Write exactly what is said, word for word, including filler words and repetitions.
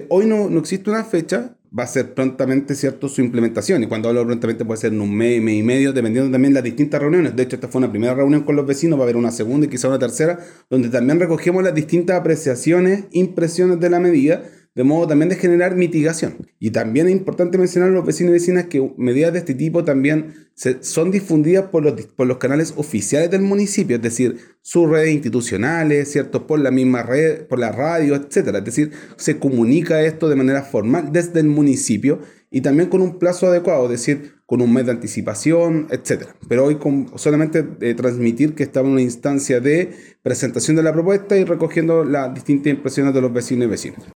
hoy no, no existe una fecha, va a ser prontamente, ¿cierto?, su implementación. Y cuando hablo prontamente puede ser en un mes, mes y medio, dependiendo también de las distintas reuniones. De hecho, esta fue una primera reunión con los vecinos, va a haber una segunda y quizá una tercera, donde también recogemos las distintas apreciaciones, impresiones de la medida, de modo también de generar mitigación. Y también es importante mencionar a los vecinos y vecinas que medidas de este tipo también se, son difundidas por los, por los canales oficiales del municipio, es decir, sus redes institucionales, ¿cierto?, por la misma red, por la radio, etcétera. Es decir, se comunica esto de manera formal desde el municipio y también con un plazo adecuado, es decir, con un mes de anticipación, etcétera. Pero hoy con solamente eh, transmitir que estaba en una instancia de presentación de la propuesta y recogiendo las distintas impresiones de los vecinos y vecinas.